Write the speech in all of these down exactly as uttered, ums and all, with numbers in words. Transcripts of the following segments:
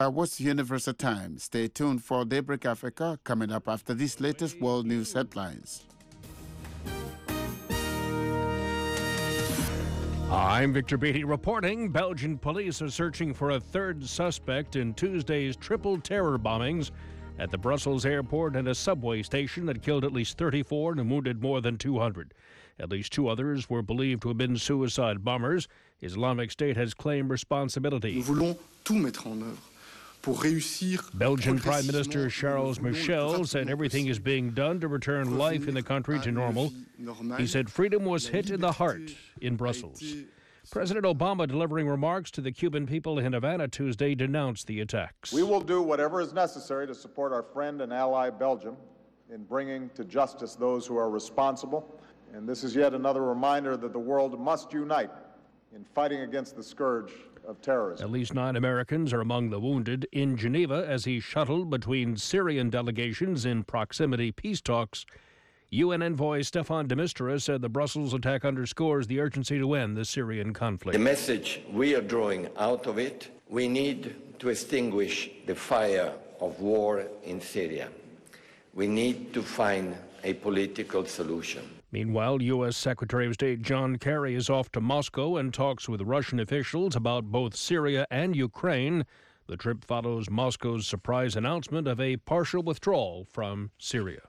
Uh, what's Universal Time? Stay tuned for Daybreak Africa coming up after these latest world news headlines. I'm Victor Beatty reporting. Belgian police are searching for a third suspect in Tuesday's triple terror bombings at the Brussels airport and a subway station that killed at least thirty-four and wounded more than two hundred. At least two others were believed to have been suicide bombers. Islamic State has claimed responsibility. Nous voulons tout mettre en œuvre. Belgian Prime Minister Charles Michel said everything is being done to return life in the country to normal. He said freedom was hit in the heart in Brussels. President Obama, delivering remarks to the Cuban people in Havana Tuesday, denounced the attacks. We will do whatever is necessary to support our friend and ally Belgium in bringing to justice those who are responsible. And this is yet another reminder that the world must unite in fighting against the scourge of terrorism. At least nine Americans are among the wounded in Geneva as he shuttled between Syrian delegations in proximity peace talks. U N envoy Staffan de Mistura said the Brussels attack underscores the urgency to end the Syrian conflict. The message we are drawing out of it, we need to extinguish the fire of war in Syria. We need to find a political solution. Meanwhile, U S Secretary of State John Kerry is off to Moscow and talks with Russian officials about both Syria and Ukraine. The trip follows Moscow's surprise announcement of a partial withdrawal from Syria.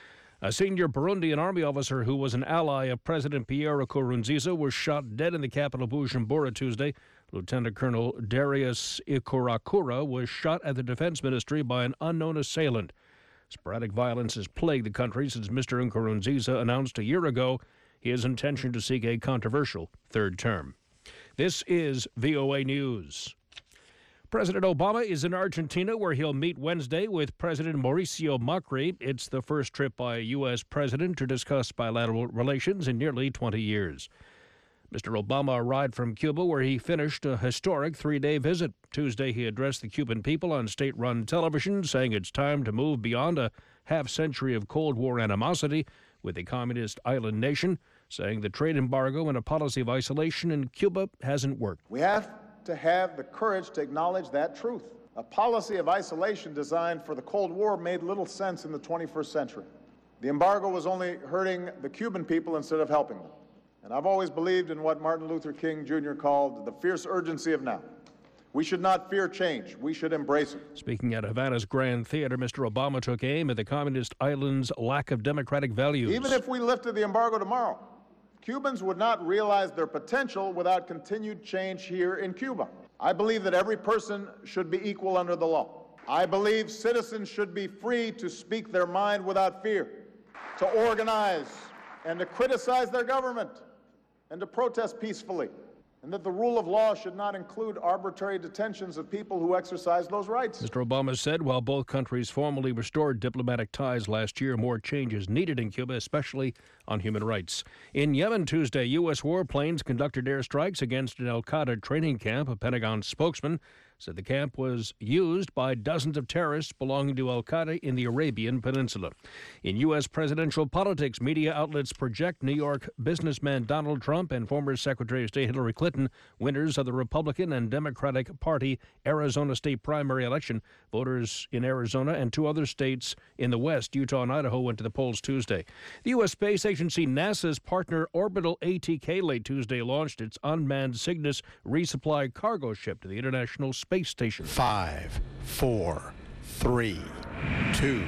A senior Burundian army officer who was an ally of President Pierre Nkurunziza was shot dead in the capital Bujumbura Tuesday. Lieutenant Colonel Darius Ikurakura was shot at the Defense Ministry by an unknown assailant. Sporadic violence has plagued the country since Mister Nkurunziza announced a year ago his intention to seek a controversial third term. This is V O A News. President Obama is in Argentina, where he'll meet Wednesday with President Mauricio Macri. It's the first trip by a U S president to discuss bilateral relations in nearly twenty years. Mister Obama arrived from Cuba, where he finished a historic three-day visit. Tuesday, he addressed the Cuban people on state-run television, saying it's time to move beyond a half-century of Cold War animosity with the communist island nation, saying the trade embargo and a policy of isolation in Cuba hasn't worked. We have to have the courage to acknowledge that truth. A policy of isolation designed for the Cold War made little sense in the twenty-first century. The embargo was only hurting the Cuban people instead of helping them. And I've always believed in what Martin Luther King Junior called the fierce urgency of now. We should not fear change. We should embrace it. Speaking at Havana's Grand Theater, Mister Obama took aim at the communist island's lack of democratic values. Even if we lifted the embargo tomorrow, Cubans would not realize their potential without continued change here in Cuba. I believe that every person should be equal under the law. I believe citizens should be free to speak their mind without fear, to organize and to criticize their government, and to protest peacefully, and that the rule of law should not include arbitrary detentions of people who exercise those rights. Mister Obama said while both countries formally restored diplomatic ties last year, more change is needed in Cuba, especially on human rights. In Yemen Tuesday, U S warplanes conducted airstrikes against an al-Qaeda training camp. A Pentagon spokesman said the camp was used by dozens of terrorists belonging to al-Qaeda in the Arabian Peninsula. In U S presidential politics, media outlets project New York businessman Donald Trump and former Secretary of State Hillary Clinton winners of the Republican and Democratic Party Arizona state primary election. Voters in Arizona and two other states in the West, Utah and Idaho, went to the polls Tuesday. The U S space agency NASA's partner Orbital A T K late Tuesday launched its unmanned Cygnus resupply cargo ship to the International Space Station. Five, four, three, two,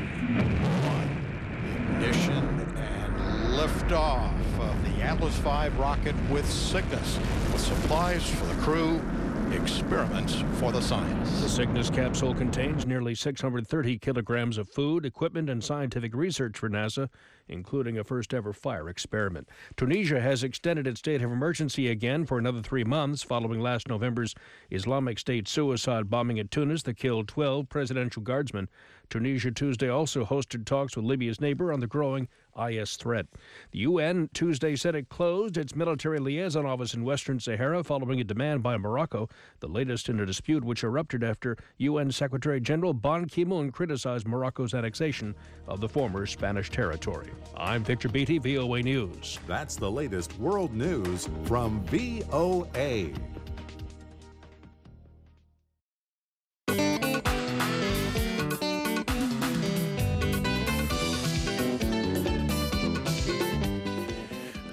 one. Ignition and liftoff of the Atlas five rocket with Cygnus, with supplies for the crew, experiments for the science. The Cygnus capsule contains nearly six hundred thirty kilograms of food, equipment, and scientific research for NASA, including a first-ever fire experiment. Tunisia has extended its state of emergency again for another three months following last November's Islamic State suicide bombing at Tunis that killed twelve presidential guardsmen. Tunisia Tuesday also hosted talks with Libya's neighbor on the growing I S threat. The U N Tuesday said it closed its military liaison office in Western Sahara following a demand by Morocco, the latest in a dispute which erupted after U N Secretary General Ban Ki-moon criticized Morocco's annexation of the former Spanish territory. I'm Victor Beatty, V O A News. That's the latest world news from V O A.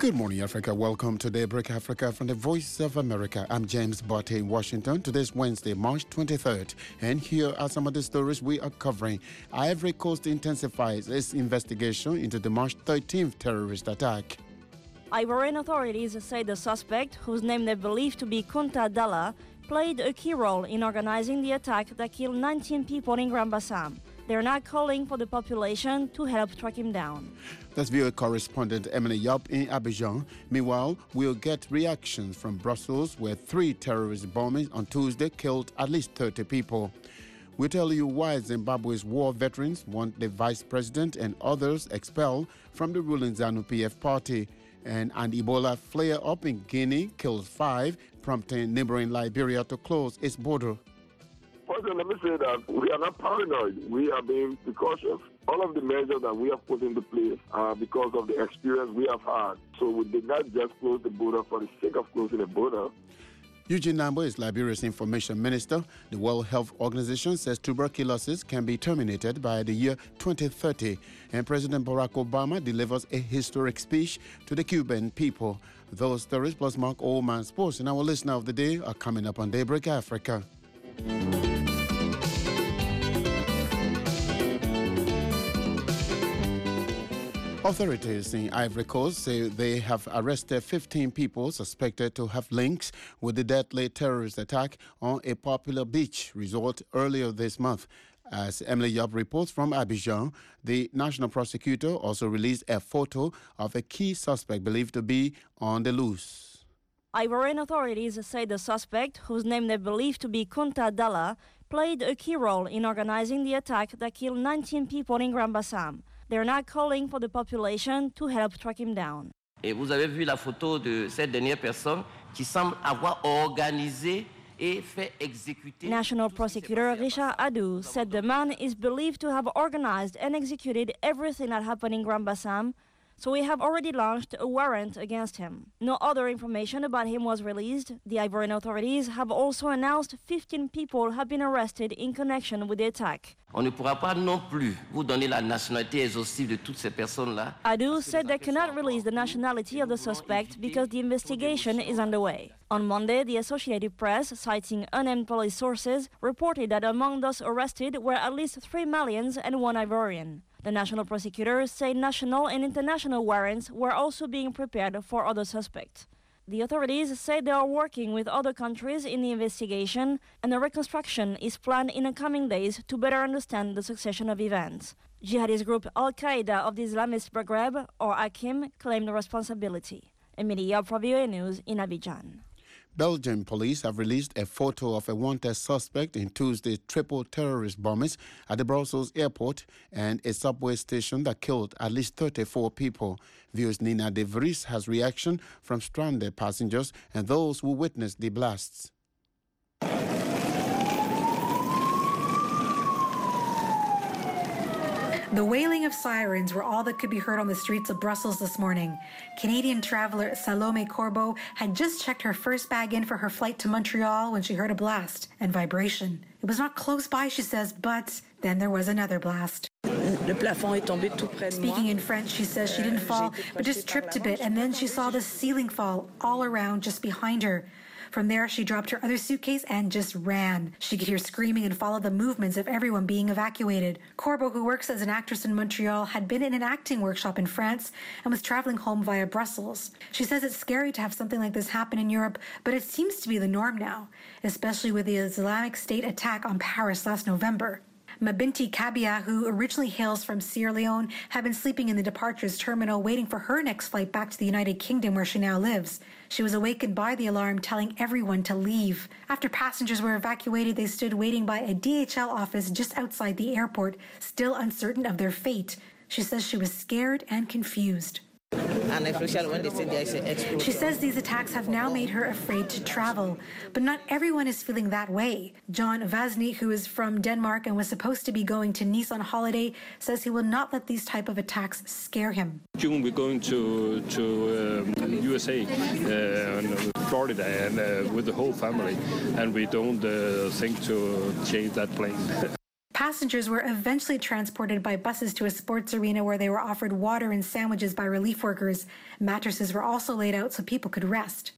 Good morning, Africa. Welcome to Daybreak Africa from the Voice of America. I'm James Botte in Washington. Today's Wednesday, March twenty-third. And here are some of the stories we are covering. Ivory Coast intensifies its investigation into the March thirteenth terrorist attack. Ivorian authorities say the suspect, whose name they believe to be Kunta Dalla, played a key role in organizing the attack that killed nineteen people in Grand Bassam. They're now calling for the population to help track him down. That's V O A correspondent Emily Yap in Abidjan. Meanwhile, we'll get reactions from Brussels, where three terrorist bombings on Tuesday killed at least thirty people. We'll tell you why Zimbabwe's war veterans want the vice president and others expelled from the ruling ZANU-P F party. And an Ebola flare-up in Guinea kills five, prompting neighboring Liberia to close its border. First, let me say that we are not paranoid. We are being precautious. All of the measures that we have put into place are because of the experience we have had. So we did not just close the border for the sake of closing the border. Eugene Nambo is Liberia's information minister. The World Health Organization says tuberculosis can be terminated by the year twenty thirty. And President Barack Obama delivers a historic speech to the Cuban people. Those stories plus Mark Oldman Sports and our listener of the day are coming up on Daybreak Africa. Authorities in Ivory Coast say they have arrested fifteen people suspected to have links with the deadly terrorist attack on a popular beach resort earlier this month. As Emily Yap reports from Abidjan, the national prosecutor also released a photo of a key suspect believed to be on the loose. Ivorian authorities say the suspect, whose name they believe to be Kunta Dalla, played a key role in organizing the attack that killed nineteen people in Grand Bassam. They're now calling for the population to help track him down. Et vous avez vu la photo de cette dernière personne qui semble avoir organisé et fait exécuter. National Prosecutor Richard Adou said the man is believed to have organized and executed everything that happened in Grand Bassam, so we have already launched a warrant against him. No other information about him was released. The Ivorian authorities have also announced fifteen people have been arrested in connection with the attack. On ne pourra pas non plus vous donner la nationalité exhaustive de toutes ces personnes-là. Adou said they cannot release the nationality of the suspect because the investigation is underway. On Monday, the Associated Press, citing unnamed police sources, reported that among those arrested were at least three Malians and one Ivorian. The national prosecutors say national and international warrants were also being prepared for other suspects. The authorities say they are working with other countries in the investigation, and a reconstruction is planned in the coming days to better understand the succession of events. Jihadist group Al-Qaeda of the Islamist Maghreb, or Akim, claimed responsibility. Emilie Yap for V O A News in Abidjan. Belgian police have released a photo of a wanted suspect in Tuesday's triple terrorist bombings at the Brussels airport and a subway station that killed at least thirty-four people. V O A's Nina De Vries has reaction from stranded passengers and those who witnessed the blasts. The wailing of sirens were all that could be heard on the streets of Brussels this morning. Canadian traveler Salome Corbeau had just checked her first bag in for her flight to Montreal when she heard a blast and vibration. It was not close by, she says, but then there was another blast. Speaking in French, she says she didn't fall, but just tripped a bit, and then she saw the ceiling fall all around just behind her. From there, she dropped her other suitcase and just ran. She could hear screaming and follow the movements of everyone being evacuated. Corbeau, who works as an actress in Montreal, had been in an acting workshop in France and was traveling home via Brussels. She says it's scary to have something like this happen in Europe, but it seems to be the norm now, especially with the Islamic State attack on Paris last November. Mabinti Kabia, who originally hails from Sierra Leone, had been sleeping in the departures terminal waiting for her next flight back to the United Kingdom where she now lives. She was awakened by the alarm telling everyone to leave. After passengers were evacuated, they stood waiting by a D H L office just outside the airport, still uncertain of their fate. She says she was scared and confused. She says these attacks have now made her afraid to travel, but not everyone is feeling that way. John Vasny, who is from Denmark and was supposed to be going to Nice on holiday, says he will not let these type of attacks scare him. June we're going to to um, U S A, uh, and Florida, and uh, with the whole family, and we don't uh, think to change that plane. Passengers were eventually transported by buses to a sports arena where they were offered water and sandwiches by relief workers. Mattresses were also laid out so people could rest.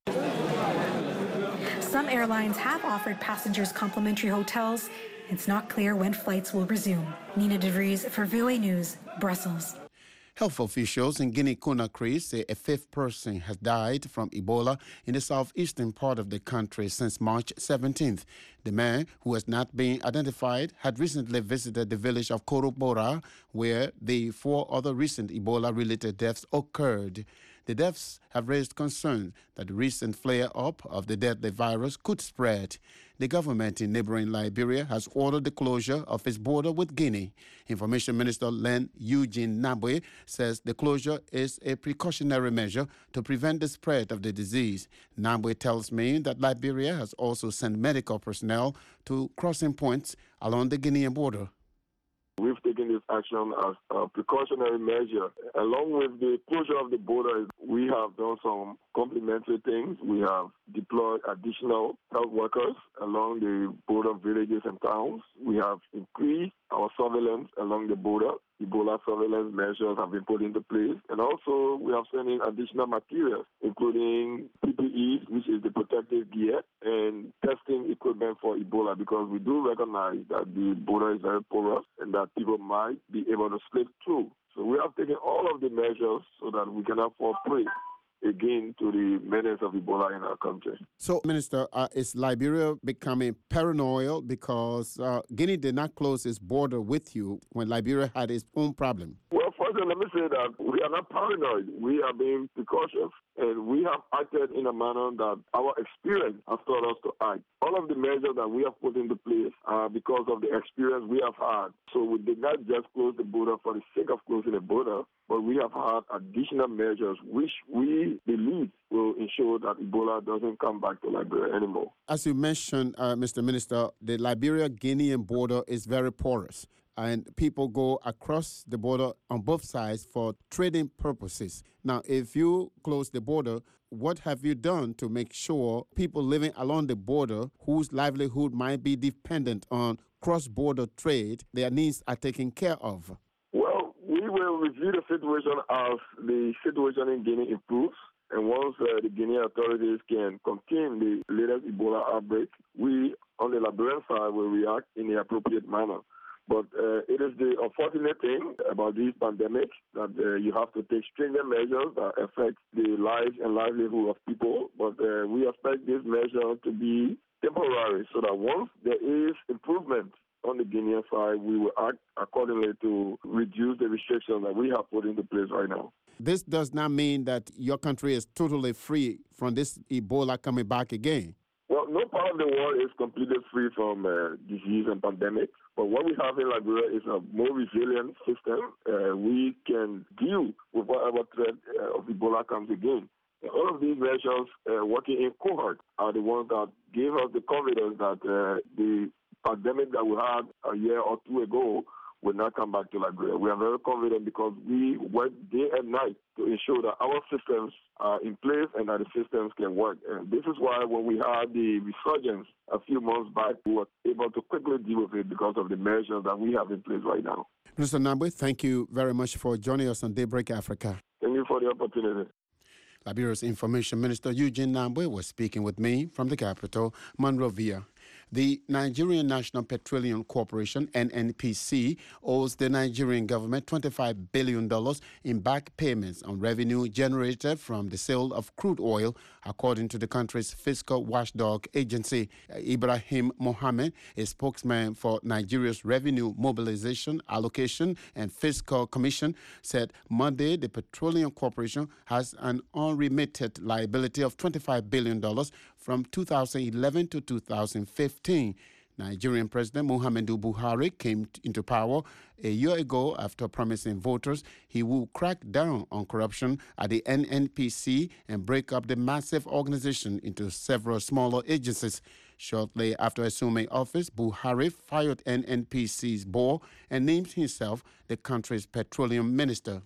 Some airlines have offered passengers complimentary hotels. It's not clear when flights will resume. Nina De Vries for V O A News, Brussels. Health officials in Guinea-Conakry say a fifth person has died from Ebola in the southeastern part of the country since March seventeenth. The man, who has not been identified, had recently visited the village of Korobora, where the four other recent Ebola-related deaths occurred. The deaths have raised concern that the recent flare-up of the deadly virus could spread. The government in neighboring Liberia has ordered the closure of its border with Guinea. Information Minister Len Eugene Nabwe says the closure is a precautionary measure to prevent the spread of the disease. Nabwe tells me that Liberia has also sent medical personnel to crossing points along the Guinean border. We've taken this action as a precautionary measure. Along with the closure of the border, we have done some complementary things. We have deployed additional health workers along the border villages and towns. We have increased our surveillance along the border. Ebola surveillance measures have been put into place. And also, we have sent in additional materials, including P P Es, which is the protective gear, and testing equipment for Ebola, because we do recognize that the border is very porous and that people might be able to slip through. So we have taken all of the measures so that we cannot fall prey again to the menace of Ebola in our country. So, Minister, uh, is Liberia becoming paranoid because uh, Guinea did not close its border with you when Liberia had its own problem? Well, first, let me say that we are not paranoid. We are being precautious, and we have acted in a manner that our experience has taught us to act. All of the measures that we have put into place are because of the experience we have had. So we did not just close the border for the sake of closing the border, but we have had additional measures which we believe will ensure that Ebola doesn't come back to Liberia anymore. As you mentioned, uh, Mister Minister, the Liberia-Guinean border is very porous, and people go across the border on both sides for trading purposes. Now, if you close the border, what have you done to make sure people living along the border whose livelihood might be dependent on cross-border trade, their needs are taken care of? Well, we will review the situation as the situation in Guinea improves. And once uh, the Guinean authorities can contain the latest Ebola outbreak, we, on the Liberian side, will react in the appropriate manner. But uh, it is the unfortunate thing about these pandemics that uh, you have to take stringent measures that affect the lives and livelihood of people. But uh, we expect this measure to be temporary, so that once there is improvement on the Guinean side, we will act accordingly to reduce the restrictions that we have put into place right now. This does not mean that your country is totally free from this Ebola coming back again. Well, no part of the world is completely free from uh, disease and pandemic. But what we have in Liberia is a more resilient system. Uh, we can deal with whatever threat uh, of Ebola comes again. And all of these measures uh, working in cohort are the ones that gave us the confidence that uh, the pandemic that we had a year or two ago will not come back to Liberia. We are very confident because we work day and night to ensure that our systems are in place and that the systems can work. And this is why when we had the resurgence a few months back, we were able to quickly deal with it because of the measures that we have in place right now. Mister Nabwe, thank you very much for joining us on Daybreak Africa. Thank you for the opportunity. Liberia's Information Minister Eugene Nabwe was speaking with me from the capital, Monrovia. The Nigerian National Petroleum Corporation, N N P C, owes the Nigerian government twenty-five billion dollars in back payments on revenue generated from the sale of crude oil, according to the country's fiscal watchdog agency. Ibrahim Mohammed, a spokesman for Nigeria's Revenue Mobilization, Allocation and Fiscal Commission, said Monday the Petroleum Corporation has an unremitted liability of twenty-five billion dollars from two thousand eleven to two thousand fifteen. Nigerian President Muhammadu Buhari came into power a year ago after promising voters he will crack down on corruption at the N N P C and break up the massive organization into several smaller agencies. Shortly after assuming office, Buhari fired N N P C's board and named himself the country's petroleum minister.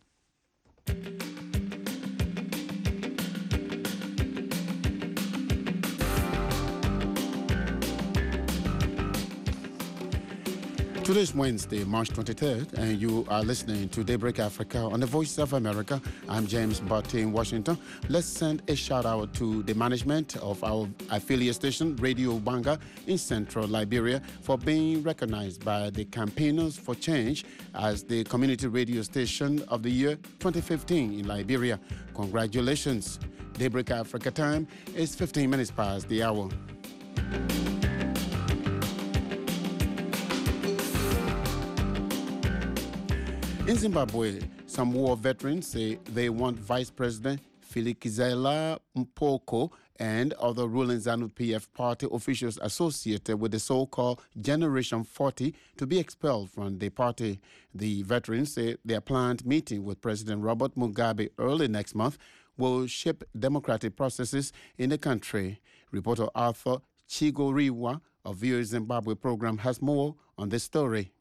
Today is Wednesday, March twenty-third, and you are listening to Daybreak Africa on the Voice of America. I'm James Barty in Washington. Let's send a shout out to the management of our affiliate station, Radio Banga, in central Liberia, for being recognized by the Campaigners for Change as the community radio station of the year twenty fifteen in Liberia. Congratulations. Daybreak Africa time is fifteen minutes past the hour. In Zimbabwe, some war veterans say they want Vice President Fikizela Mpoko and other ruling ZANU-P F party officials associated with the so-called Generation forty to be expelled from the party. The veterans say their planned meeting with President Robert Mugabe early next month will shape democratic processes in the country. Reporter Arthur Chigoriwa of V O A Zimbabwe program has more on this story.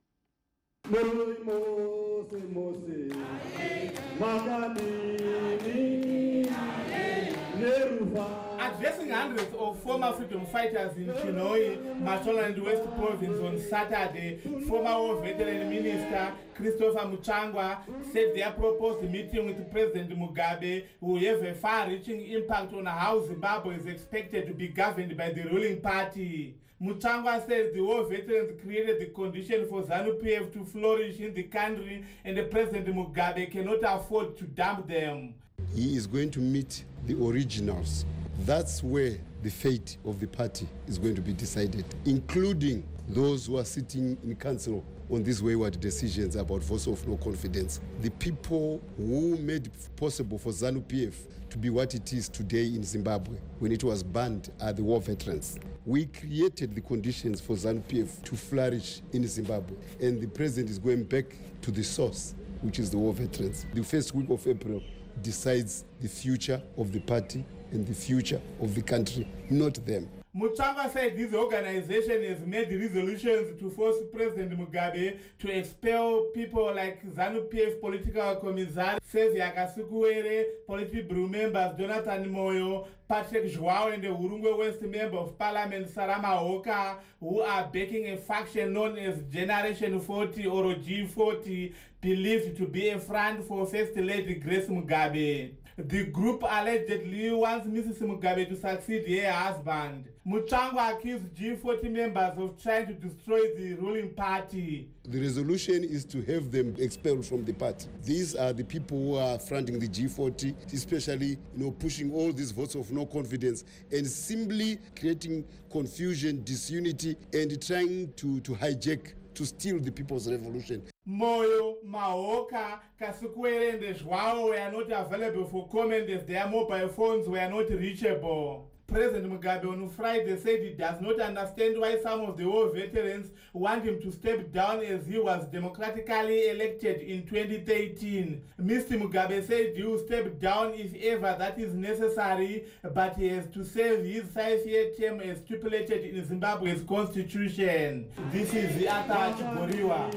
Addressing hundreds of former freedom fighters in Chinoi, Matola and West Province on Saturday, former war veteran minister Christopher Muchangwa said their proposed meeting with President Mugabe will have a far-reaching impact on how Zimbabwe is expected to be governed by the ruling party. Muchangwa says the war veterans created the condition for ZANU-P F to flourish in the country, and the President Mugabe cannot afford to dump them. He is going to meet the originals. That's where the fate of the party is going to be decided, including those who are sitting in council on these wayward decisions about votes of no confidence. The people who made it possible for ZANU-P F to be what it is today in Zimbabwe when it was banned are the war veterans. We created the conditions for ZANU-P F to flourish in Zimbabwe, and the president is going back to the source, which is the war veterans. The first week of April decides the future of the party and the future of the country, not them. Muchangwa said this organization has made resolutions to force President Mugabe to expel people like ZANU-P F political commissar Sezia Kasukuwere, Politburo members Jonathan Moyo, Patrick Joao, and the Urungwe West member of Parliament Sarama Oka, who are backing a faction known as Generation forty or G forty, believed to be a front for First Lady Grace Mugabe. The group allegedly wants Missus Mugabe to succeed her husband. Muchangwa accused G forty members of trying to destroy the ruling party. The resolution is to have them expelled from the party. These are the people who are fronting the G forty, especially you know, pushing all these votes of no confidence and simply creating confusion, disunity, and trying to, to hijack, to steal the people's revolution. Moyo, Maoka, Kasukwere, and Joao were not available for comment as their mobile phones were not reachable. President Mugabe on Friday said he does not understand why some of the war veterans want him to step down as he was democratically elected in twenty thirteen. Mister Mugabe said he will step down if ever that is necessary, but he has to serve his five-year term as stipulated in Zimbabwe's constitution. This is the Arthur Chigoriwa.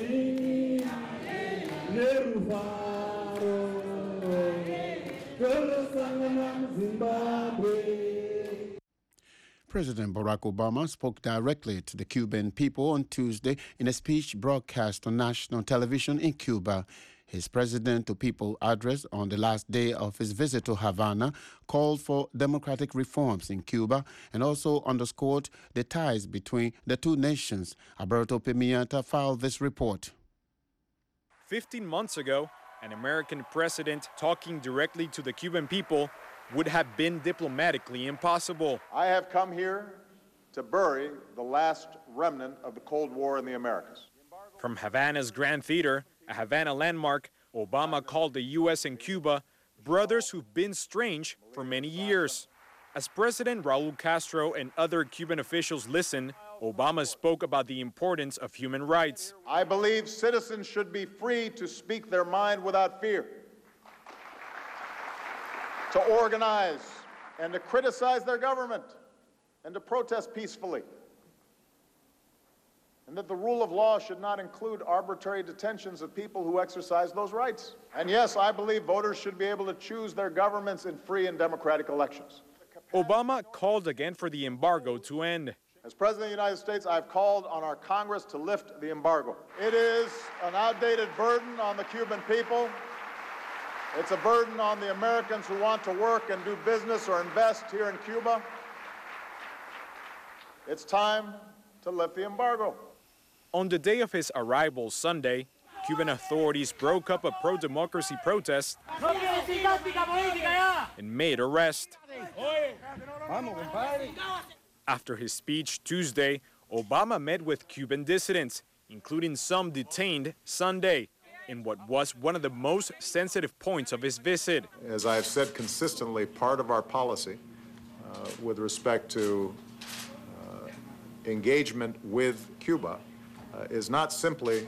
President Barack Obama spoke directly to the Cuban people on Tuesday in a speech broadcast on national television in Cuba. His president-to-people address on the last day of his visit to Havana called for democratic reforms in Cuba and also underscored the ties between the two nations. Alberto Pimienta filed this report. Fifteen months ago, an American president talking directly to the Cuban people would have been diplomatically impossible. I have come here to bury the last remnant of the Cold War in the Americas. From Havana's Grand Theater, a Havana landmark, Obama called the U S and Cuba brothers who've been strange for many years. As President Raul Castro and other Cuban officials listened, Obama spoke about the importance of human rights. I believe citizens should be free to speak their mind without fear, to organize and to criticize their government and to protest peacefully, and that the rule of law should not include arbitrary detentions of people who exercise those rights. And yes, I believe voters should be able to choose their governments in free and democratic elections. Obama called again for the embargo to end. As President of the United States, I've called on our Congress to lift the embargo. It is an outdated burden on the Cuban people. It's a burden on the Americans who want to work and do business or invest here in Cuba. It's time to lift the embargo. On the day of his arrival Sunday, Cuban authorities broke up a pro-democracy protest and made arrests. After his speech Tuesday, Obama met with Cuban dissidents, including some detained Sunday, in what was one of the most sensitive points of his visit. As I have said consistently, part of our policy uh, with respect to uh, engagement with Cuba uh, is not simply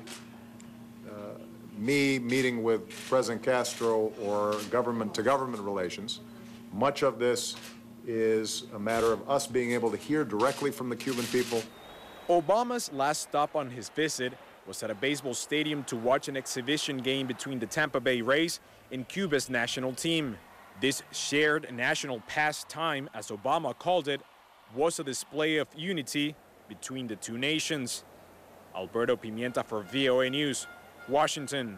uh, me meeting with President Castro or government-to-government relations. Much of this is a matter of us being able to hear directly from the Cuban people. Obama's last stop on his visit was at a baseball stadium to watch an exhibition game between the Tampa Bay Rays and Cuba's national team. This shared national pastime, as Obama called it, was a display of unity between the two nations. Alberto Pimienta for V O A News, Washington.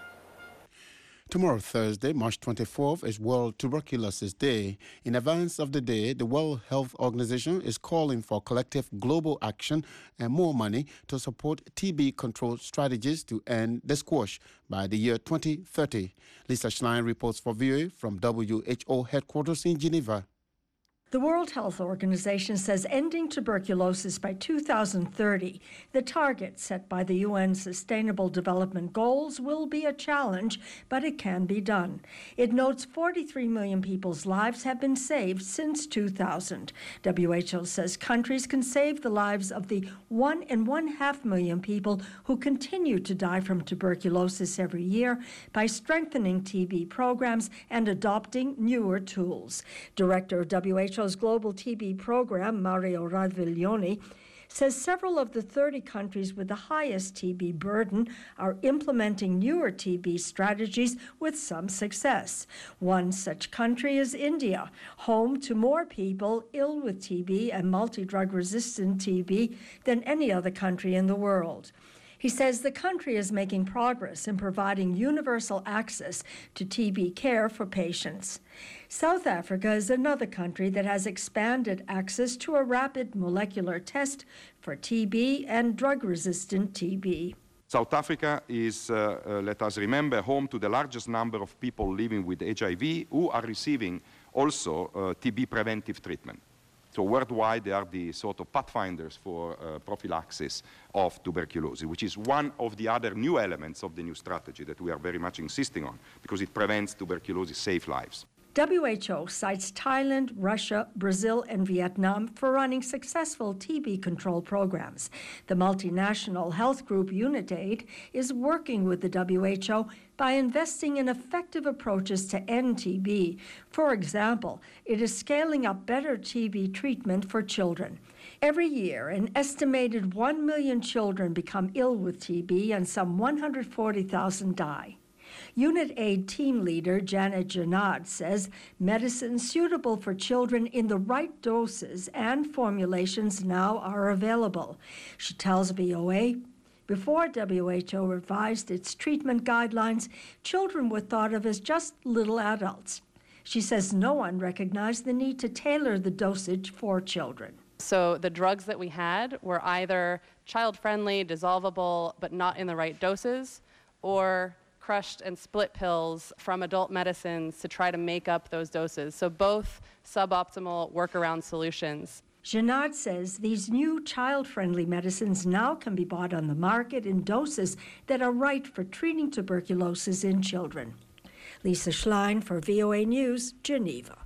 Tomorrow, Thursday, March twenty-fourth, is World Tuberculosis Day. In advance of the day, the World Health Organization is calling for collective global action and more money to support T B control strategies to end the squash by the year twenty thirty. Lisa Schlein reports for V O A from W H O headquarters in Geneva. The World Health Organization says ending tuberculosis by two thousand thirty, the target set by the U N Sustainable Development Goals, will be a challenge, but it can be done. It notes forty-three million people's lives have been saved since two thousand. W H O says countries can save the lives of the one and one half million people who continue to die from tuberculosis every year by strengthening T B programs and adopting newer tools. Director of W H O's Global T B Program, Mario Radviglione, says several of the thirty countries with the highest T B burden are implementing newer T B strategies with some success. One such country is India, home to more people ill with T B and multi-drug resistant T B than any other country in the world. He says the country is making progress in providing universal access to T B care for patients. South Africa is another country that has expanded access to a rapid molecular test for T B and drug-resistant T B. South Africa is, uh, uh, let us remember, home to the largest number of people living with H I V who are receiving also uh, T B preventive treatment. So worldwide, they are the sort of pathfinders for uh, prophylaxis of tuberculosis, which is one of the other new elements of the new strategy that we are very much insisting on, because it prevents tuberculosis, saves lives. W H O cites Thailand, Russia, Brazil, and Vietnam for running successful T B control programs. The multinational health group UNITAID is working with the W H O by investing in effective approaches to end T B. For example, it is scaling up better T B treatment for children. Every year, an estimated one million children become ill with T B and some one hundred forty thousand die. UNITAID team leader Janet Janad says medicines suitable for children in the right doses and formulations now are available. She tells V O A, before W H O revised its treatment guidelines, children were thought of as just little adults. She says no one recognized the need to tailor the dosage for children. So the drugs that we had were either child-friendly, dissolvable, but not in the right doses, or crushed and split pills from adult medicines to try to make up those doses. So both suboptimal workaround solutions. Janad says these new child-friendly medicines now can be bought on the market in doses that are right for treating tuberculosis in children. Lisa Schlein for V O A News, Geneva.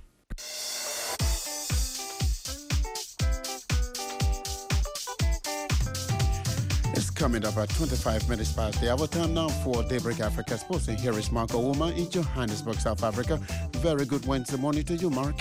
Coming up at twenty-five minutes past the hour. Time now for Daybreak Africa Sports. And here is Mark Ouma in Johannesburg, South Africa. Very good Wednesday morning to you, Mark.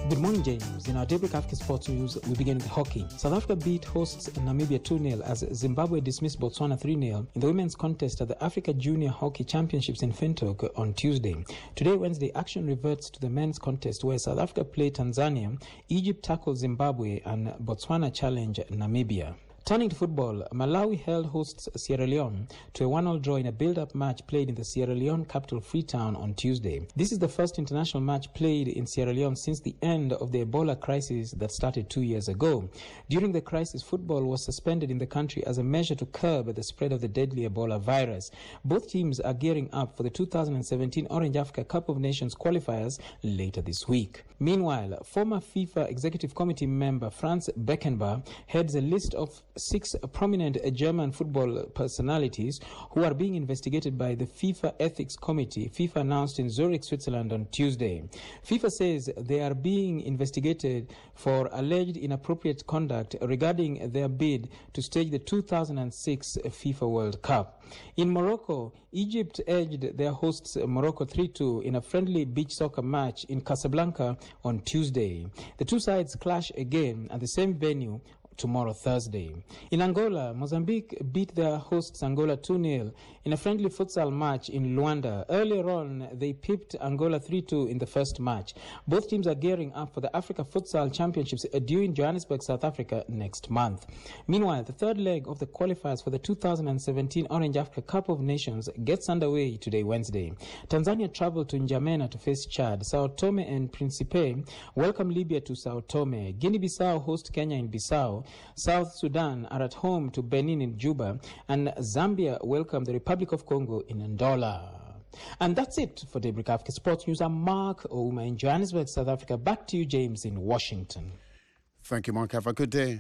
Good morning, James. In our Daybreak Africa Sports News, we begin with hockey. South Africa beat hosts Namibia two nil as Zimbabwe dismissed Botswana three nil in the women's contest at the Africa Junior Hockey Championships in Windhoek on Tuesday. Today, Wednesday, action reverts to the men's contest where South Africa played Tanzania, Egypt tackled Zimbabwe, and Botswana challenged Namibia. Turning to football, Malawi held hosts Sierra Leone to a one all draw in a build-up match played in the Sierra Leone capital Freetown on Tuesday. This is the first international match played in Sierra Leone since the end of the Ebola crisis that started two years ago. During the crisis, football was suspended in the country as a measure to curb the spread of the deadly Ebola virus. Both teams are gearing up for the two thousand seventeen Orange Africa Cup of Nations qualifiers later this week. Meanwhile, former FIFA Executive Committee member Franz Beckenbauer heads a list of six prominent German football personalities who are being investigated by the FIFA Ethics Committee, FIFA announced in Zurich, Switzerland on Tuesday. FIFA says they are being investigated for alleged inappropriate conduct regarding their bid to stage the two thousand six FIFA World Cup. In Morocco, Egypt edged their hosts Morocco three two in a friendly beach soccer match in Casablanca on Tuesday. The two sides clash again at the same venue tomorrow, Thursday. In Angola, Mozambique beat their hosts Angola two nil in a friendly futsal match in Luanda. Earlier on, they pipped Angola three two in the first match. Both teams are gearing up for the Africa Futsal Championships due in Johannesburg, South Africa next month. Meanwhile, the third leg of the qualifiers for the two thousand seventeen Orange Africa Cup of Nations gets underway today, Wednesday. Tanzania traveled to N'Djamena to face Chad. Sao Tome and Principe welcome Libya to Sao Tome. Guinea-Bissau host Kenya in Bissau. South Sudan are at home to Benin in Juba, and Zambia welcome the Republic of Congo in Ndola. And that's it for Daybreak Africa Sports News. I'm Mark Ouma in Johannesburg, South Africa. Back to you, James, in Washington. Thank you, Mark. Have a good day.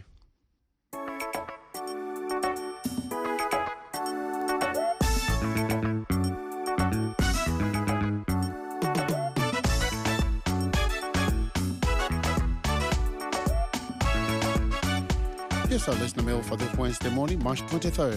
Here's our listener mail for this Wednesday morning, March twenty-third.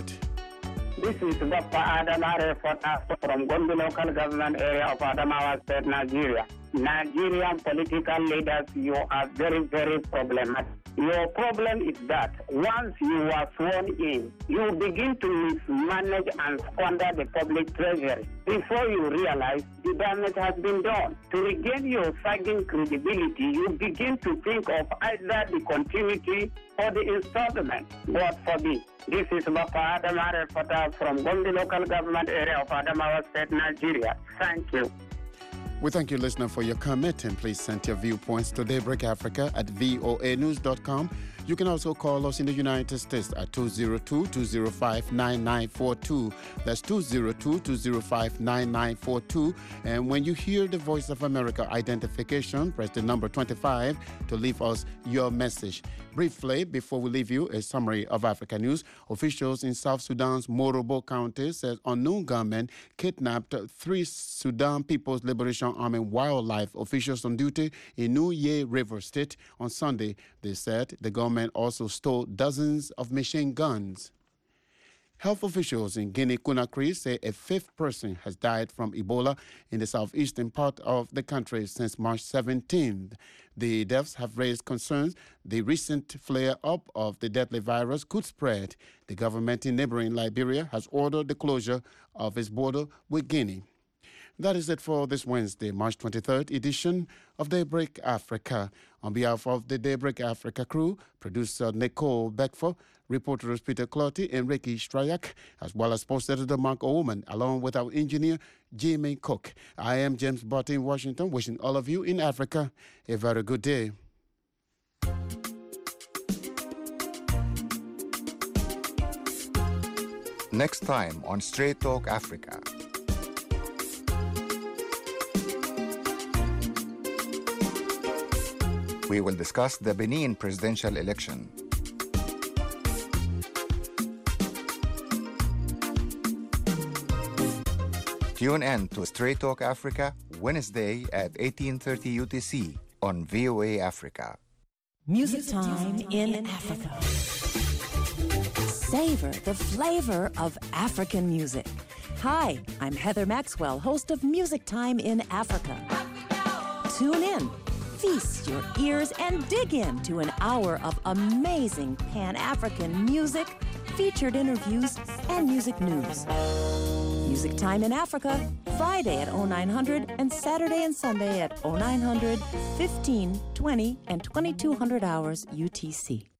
This is Doctor Adama reporter from Gombe local government area of Adamawa State, Nigeria. Nigerian political leaders, you are very, very problematic. Your problem is that once you are sworn in, you begin to mismanage and squander the public treasury. Before you realize the damage has been done. To regain your sagging credibility, you begin to think of either the continuity or the installment. God forbid. This is Doctor Adama reporter from Gombe local government area of Adamawa State, Nigeria. Thank you. We thank you, listener, for your comment, and please send your viewpoints to Daybreak Africa at voa news dot com. You can also call us in the United States at two zero two, two zero five, nine nine four two. That's two zero two, two zero five, nine nine four two. And when you hear the Voice of America identification, press the number twenty-five to leave us your message. Briefly, before we leave you, a summary of Africa news. Officials in South Sudan's Morobo County says unknown gunmen kidnapped three Sudan People's Liberation Army wildlife officials on duty in Nuye River State on Sunday. They said the government also stole dozens of machine guns. Health officials in Guinea-Conakry say a fifth person has died from Ebola in the southeastern part of the country since March seventeenth. The deaths have raised concerns the recent flare-up of the deadly virus could spread. The government in neighboring Liberia has ordered the closure of its border with Guinea. That is it for this Wednesday, March twenty-third edition of Daybreak Africa. On behalf of the Daybreak Africa crew, producer Nicole Beckford, reporters Peter Clotty and Ricky Strayak, as well as post editor Mark Owen, along with our engineer Jimmy Cook. I am James Barton in Washington, wishing all of you in Africa a very good day. Next time on Straight Talk Africa. We will discuss the Benin presidential election. Tune in to Straight Talk Africa Wednesday at eighteen thirty U T C on V O A Africa. Music Time in Africa. Savor the flavor of African music. Hi, I'm Heather Maxwell, host of Music Time in Africa. Tune in Feast your ears and dig into an hour of amazing Pan-African music, featured interviews, and music news. Music Time in Africa, Friday at oh nine hundred and Saturday and Sunday at oh nine hundred, fifteen, twenty, and twenty-two hundred hours U T C.